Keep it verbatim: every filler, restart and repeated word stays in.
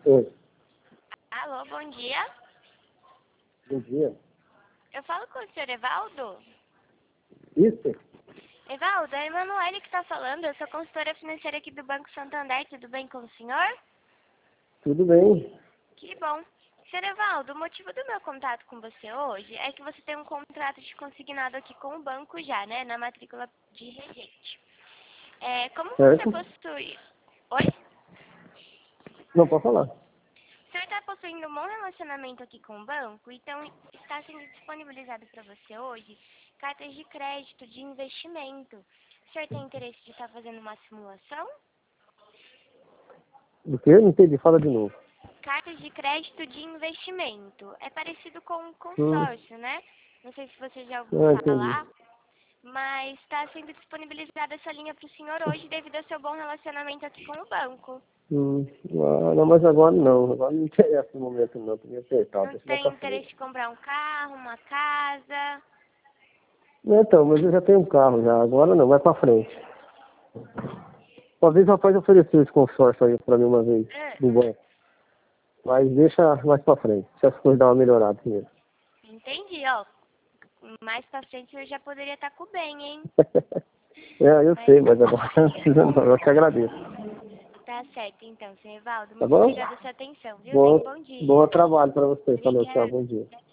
Oi, Alô, bom dia. bom dia. Eu falo com o senhor Evaldo? Isso? Evaldo, é a Emanuele que está falando. Eu sou consultora financeira aqui do Banco Santander. Tudo bem com o senhor? Tudo bem? Que bom. Senhor Evaldo, o motivo do meu contato com você hoje é que você tem um contrato de consignado aqui com o banco já, né? Na matrícula de regente. É, como você Certo? possui... Oi? Não, pode falar. O senhor está possuindo um bom relacionamento aqui com o banco, então está sendo disponibilizado para você hoje cartas de crédito de investimento. O senhor tem interesse de estar fazendo uma simulação? Do que? Não entendi, fala de novo. Cartas de crédito de investimento. É parecido com um Hum, consórcio, né? Não sei se você já ouviu ah, entendi. falar, mas está sendo disponibilizada essa linha para o senhor hoje devido ao seu bom relacionamento aqui com o banco. Hum, ah, não, mas agora não. Agora não interessa no momento não. Tô meio apertado, Não deixa mais tem pra interesse frente. de comprar um carro, uma casa? Não, então, mas eu já tenho um carro já. Agora não, vai pra frente. Uma vez o rapaz ofereceu esse consórcio aí pra mim uma vez, Ah, do banco. Mas deixa mais pra frente. Deixa as coisas dar uma melhorada primeiro. entendi, ó. Mais pra frente eu já poderia estar com o bem, hein? É, eu Mas sei, mas agora não precisa não. Eu te agradeço. tá certo então, senhor Evaldo. Tá Muito bom? obrigada pela sua atenção, viu? Tenha um Bom, bom dia. bom trabalho pra você. Falou, tchau, Obrigada. bom dia.